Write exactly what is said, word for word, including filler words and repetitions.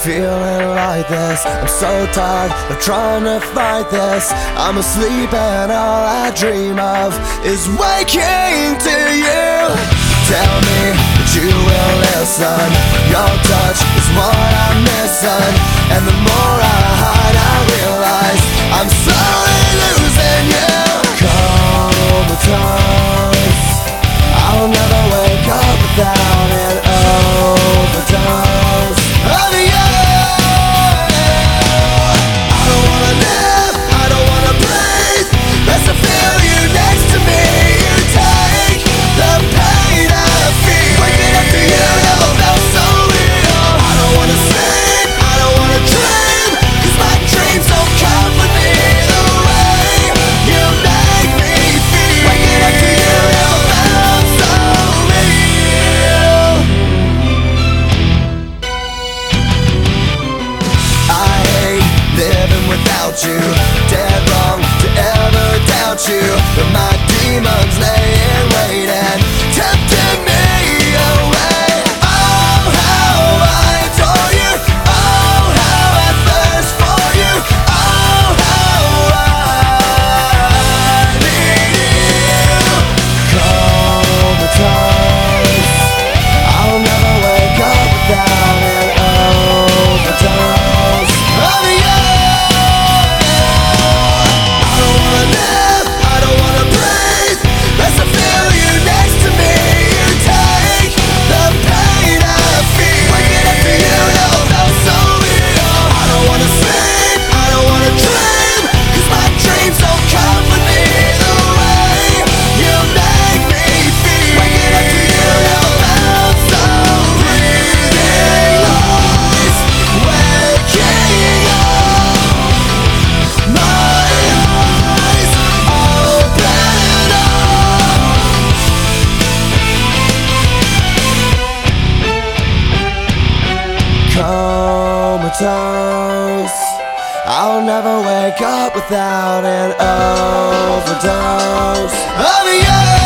feeling like this. I'm so tired of trying to fight this. I'm asleep and all I dream of is waking to you. Tell me that you will listen. Your touch is what I'm missing, and the more I hide I realize I'm slowly losing you. Comatose, I'll never wake up without an overdose of you. I don't wanna live, I don't wanna breathe, unless I feel you next to me. You take the pain I feel. Waking up to you never felt so real. I don't wanna sleep, I don't wanna dream, 'cause my dreams don't comfort me the way you make me feel. Waking up to you never felt so real. I hate living without you, dead wrong to ever doubt you, but my demons lay in wait and tempting me away. Oh, how I adore you, oh, how I thirst for you, oh, how I need you. Comatose, I'll never wake up without an overdose of you. I don't wanna live, I don't wanna breathe, unless I feel you next to me. You take the pain I feel. Waking up to you never felt so real. I don't wanna sleep, I don't wanna dream, 'cause my dreams don't comfort me the way you make me feel. Waking up to you never felt so breathing lies. Waking up, my eyes open up. Comatose, I'll never wake up without an overdose of you.